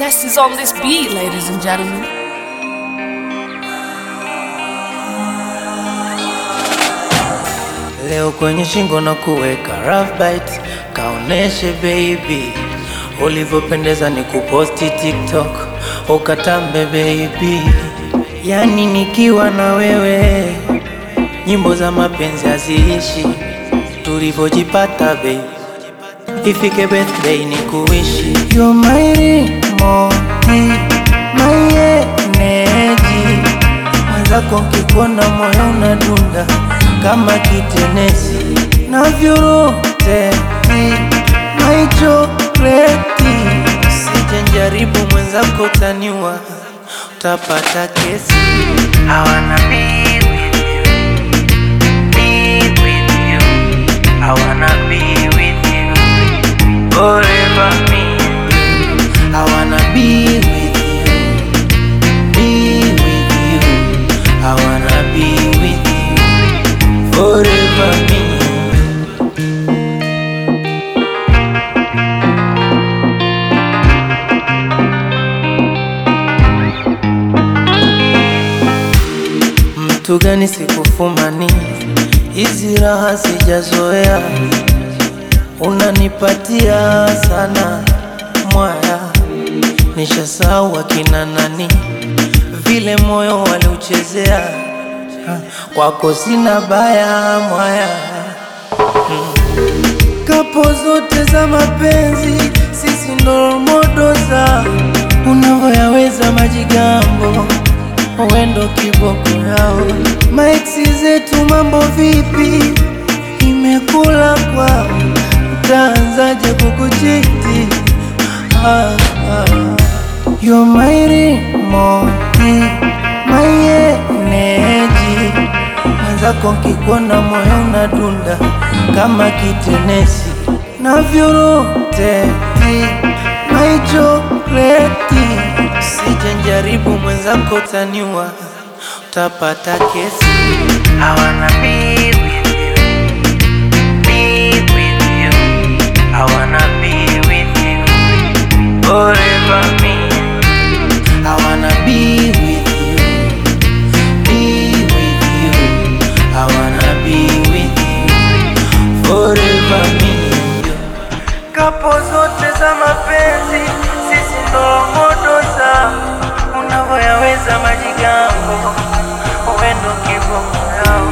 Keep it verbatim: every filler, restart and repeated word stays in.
best is on this beat, ladies and gentlemen. Leo kwenye shingo na kuweka rough bite, kaoneshe baby ulivyopendeza, ni kuposti TikTok ukatambe baby. Yani nikiwa na wewe nyimbo za mapenzi haziishi, tulivyojipata baby, ifike birthday ni kuishi. You're my remoti, my energy, mwenzako nkikuona moyo unadunda kama kitenesi, na vyurute my chokleti. Usije njaribu mwenzako taniwa, utapata kesi. I wanna be with you, be with you. I wanna be with you, forever me and you. I wanna be with you, be with you. I wanna be with you, forever me and you. Mtu gani sikufumani, hizi raha sijazoea, unanipatia sana mwaya, nishasahau akina nani, vile moyo waliuchezea, kwako sina baya mwaya. hmm. Kapo zote za mapenzi sisi ndo modoza, unavyoyaweza majigambo wendo kiboko yao. Maexi zetu mambo vipi, imekula kwao, utaanzaje kukuchiti? ah, ah. You're my remoti, my energy, mwenzako nkikuona moyo unadunda kama kitenesi, na vyuruteti my chokleti. Usije njaribu mwenzako taniwa, utapata kesi. I wanna be with you, be with you. I wanna be with you, forever me and you. I wanna be with you, be with you. I wanna be with you, forever me and you. Kapo zote za mapenzi sisi ndo modoza, unavyoyaweza majigambo wendo kiboko yao.